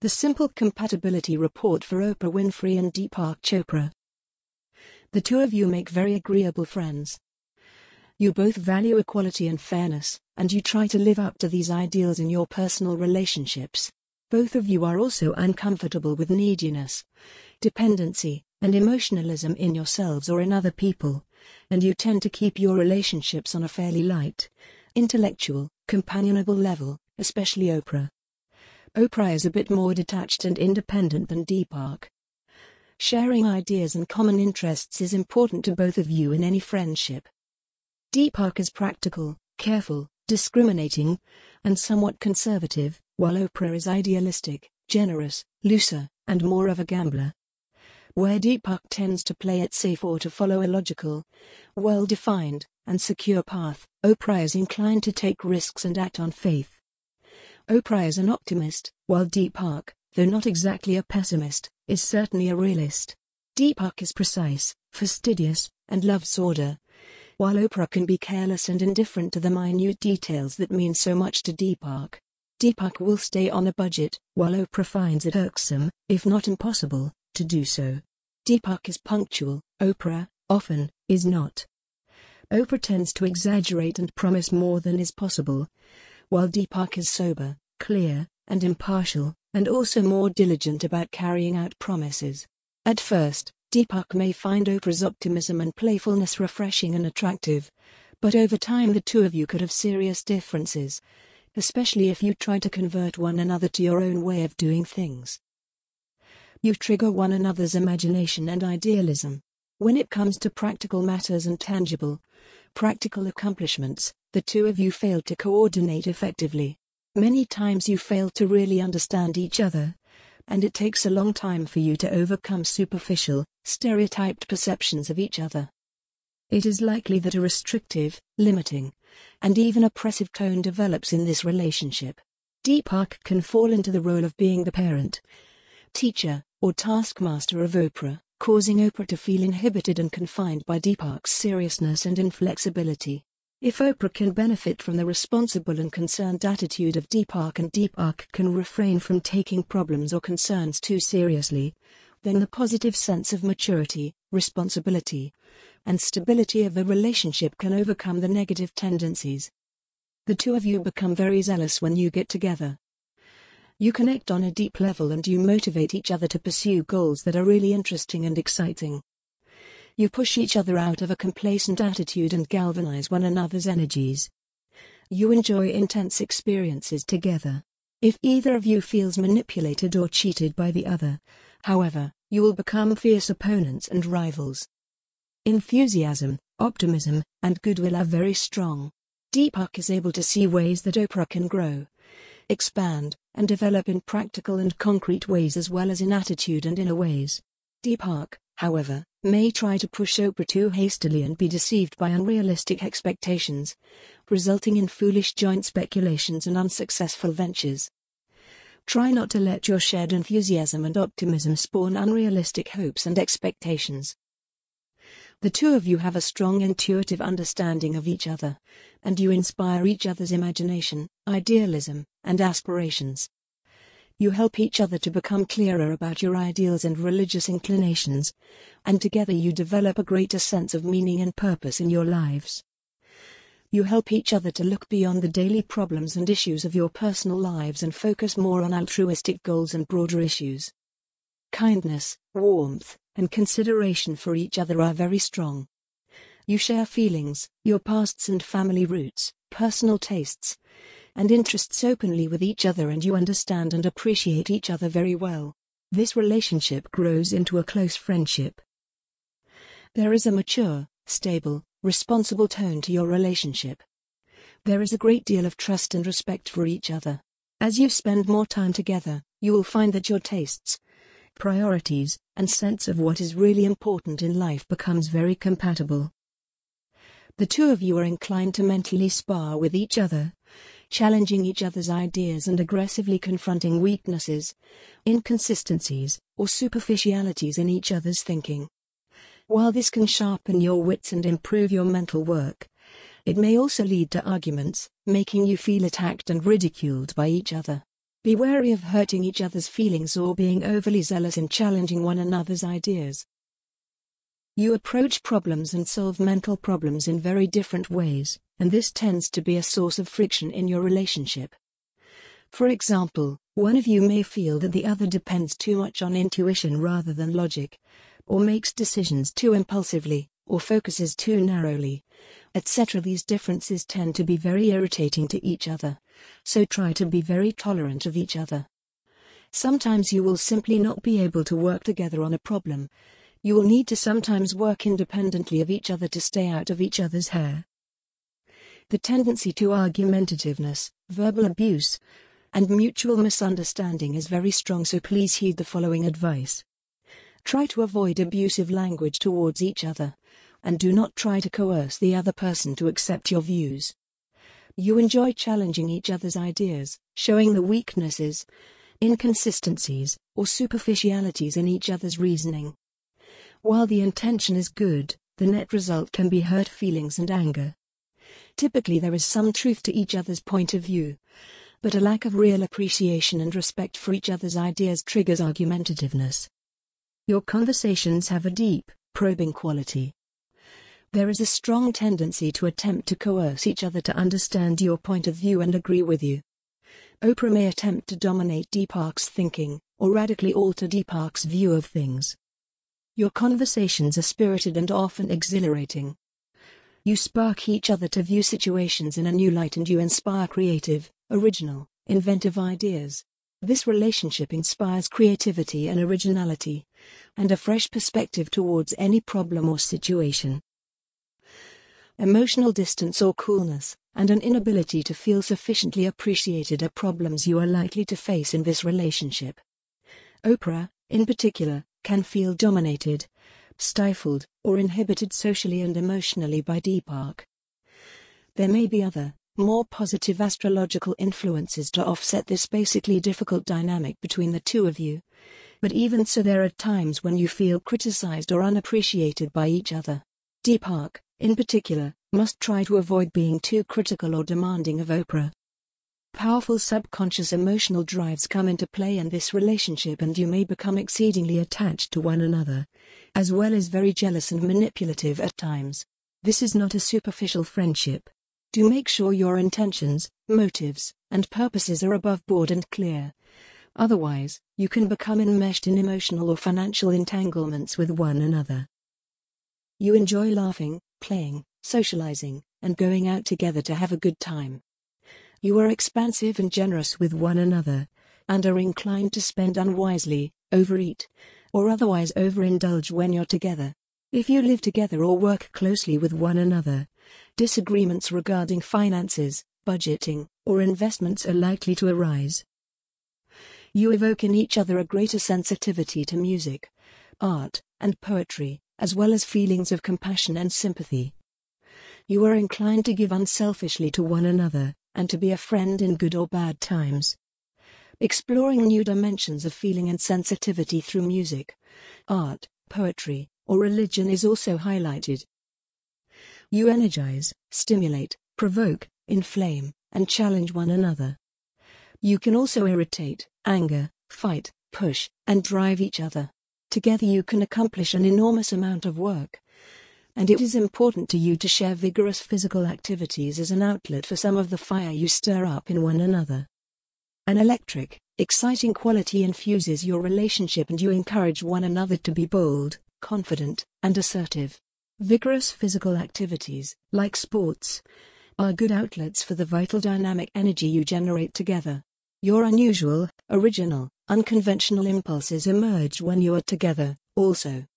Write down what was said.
The Simple Compatibility Report for Oprah Winfrey and Deepak Chopra. The two of you make very agreeable friends. You both value equality and fairness, and you try to live up to these ideals in your personal relationships. Both of you are also uncomfortable with neediness, dependency, and emotionalism in yourselves or in other people, and you tend to keep your relationships on a fairly light, intellectual, companionable level, especially Oprah. Oprah is a bit more detached and independent than Deepak. Sharing ideas and common interests is important to both of you in any friendship. Deepak is practical, careful, discriminating, and somewhat conservative, while Oprah is idealistic, generous, looser, and more of a gambler. Where Deepak tends to play it safe or to follow a logical, well-defined, and secure path, Oprah is inclined to take risks and act on faith. Oprah is an optimist, while Deepak, though not exactly a pessimist, is certainly a realist. Deepak is precise, fastidious, and loves order, while Oprah can be careless and indifferent to the minute details that mean so much to Deepak. Deepak will stay on a budget, while Oprah finds it irksome, if not impossible, to do so. Deepak is punctual, Oprah, often, is not. Oprah tends to exaggerate and promise more than is possible, while Deepak is sober, clear, and impartial, and also more diligent about carrying out promises. At first, Deepak may find Oprah's optimism and playfulness refreshing and attractive, but over time the two of you could have serious differences, especially if you try to convert one another to your own way of doing things. You trigger one another's imagination and idealism. When it comes to practical matters and tangible, practical accomplishments, the two of you fail to coordinate effectively. Many times you fail to really understand each other, and it takes a long time for you to overcome superficial, stereotyped perceptions of each other. It is likely that a restrictive, limiting, and even oppressive tone develops in this relationship. Deepak can fall into the role of being the parent, teacher, or taskmaster of Oprah, causing Oprah to feel inhibited and confined by Deepak's seriousness and inflexibility. If Oprah can benefit from the responsible and concerned attitude of Deepak and Deepak can refrain from taking problems or concerns too seriously, then the positive sense of maturity, responsibility, and stability of a relationship can overcome the negative tendencies. The two of you become very zealous when you get together. You connect on a deep level and you motivate each other to pursue goals that are really interesting and exciting. You push each other out of a complacent attitude and galvanize one another's energies. You enjoy intense experiences together. If either of you feels manipulated or cheated by the other, however, you will become fierce opponents and rivals. Enthusiasm, optimism, and goodwill are very strong. Deepak is able to see ways that Oprah can grow, expand, and develop in practical and concrete ways as well as in attitude and inner ways. Deepak, however, may try to push Oprah too hastily and be deceived by unrealistic expectations, resulting in foolish joint speculations and unsuccessful ventures. Try not to let your shared enthusiasm and optimism spawn unrealistic hopes and expectations. The two of you have a strong intuitive understanding of each other, and you inspire each other's imagination, idealism, and aspirations. You help each other to become clearer about your ideals and religious inclinations, and together you develop a greater sense of meaning and purpose in your lives. You help each other to look beyond the daily problems and issues of your personal lives and focus more on altruistic goals and broader issues. Kindness, warmth, and consideration for each other are very strong. You share feelings, your pasts and family roots, personal tastes, and interests openly with each other, and you understand and appreciate each other very well. This relationship grows into a close friendship. There is a mature, stable, responsible tone to your relationship. There is a great deal of trust and respect for each other. As you spend more time together, you will find that your tastes, priorities, and sense of what is really important in life becomes very compatible. The two of you are inclined to mentally spar with each other, challenging each other's ideas and aggressively confronting weaknesses, inconsistencies, or superficialities in each other's thinking. While this can sharpen your wits and improve your mental work, it may also lead to arguments, making you feel attacked and ridiculed by each other. Be wary of hurting each other's feelings or being overly zealous in challenging one another's ideas. You approach problems and solve mental problems in very different ways, and this tends to be a source of friction in your relationship. For example, one of you may feel that the other depends too much on intuition rather than logic, or makes decisions too impulsively, or focuses too narrowly, etc. These differences tend to be very irritating to each other, so try to be very tolerant of each other. Sometimes you will simply not be able to work together on a problem. You will need to sometimes work independently of each other to stay out of each other's hair. The tendency to argumentativeness, verbal abuse, and mutual misunderstanding is very strong, so please heed the following advice. Try to avoid abusive language towards each other, and do not try to coerce the other person to accept your views. You enjoy challenging each other's ideas, showing the weaknesses, inconsistencies, or superficialities in each other's reasoning. While the intention is good, the net result can be hurt feelings and anger. Typically there is some truth to each other's point of view, but a lack of real appreciation and respect for each other's ideas triggers argumentativeness. Your conversations have a deep, probing quality. There is a strong tendency to attempt to coerce each other to understand your point of view and agree with you. Oprah may attempt to dominate Deepak's thinking, or radically alter Deepak's view of things. Your conversations are spirited and often exhilarating. You spark each other to view situations in a new light, and you inspire creative, original, inventive ideas. This relationship inspires creativity and originality, and a fresh perspective towards any problem or situation. Emotional distance or coolness, and an inability to feel sufficiently appreciated are problems you are likely to face in this relationship. Oprah, in particular, can feel dominated, stifled, or inhibited socially and emotionally by Deepak. There may be other, more positive astrological influences to offset this basically difficult dynamic between the two of you, but even so there are times when you feel criticized or unappreciated by each other. Deepak, in particular, must try to avoid being too critical or demanding of Oprah. Powerful subconscious emotional drives come into play in this relationship, and you may become exceedingly attached to one another, as well as very jealous and manipulative at times. This is not a superficial friendship. Do make sure your intentions, motives, and purposes are above board and clear. Otherwise, you can become enmeshed in emotional or financial entanglements with one another. You enjoy laughing, playing, socializing, and going out together to have a good time. You are expansive and generous with one another, and are inclined to spend unwisely, overeat, or otherwise overindulge when you're together. If you live together or work closely with one another, disagreements regarding finances, budgeting, or investments are likely to arise. You evoke in each other a greater sensitivity to music, art, and poetry, as well as feelings of compassion and sympathy. You are inclined to give unselfishly to one another, and to be a friend in good or bad times. Exploring new dimensions of feeling and sensitivity through music, art, poetry, or religion is also highlighted. You energize, stimulate, provoke, inflame, and challenge one another. You can also irritate, anger, fight, push, and drive each other. Together you can accomplish an enormous amount of work, and it is important to you to share vigorous physical activities as an outlet for some of the fire you stir up in one another. An electric, exciting quality infuses your relationship, and you encourage one another to be bold, confident, and assertive. Vigorous physical activities, like sports, are good outlets for the vital dynamic energy you generate together. Your unusual, original, unconventional impulses emerge when you are together, also.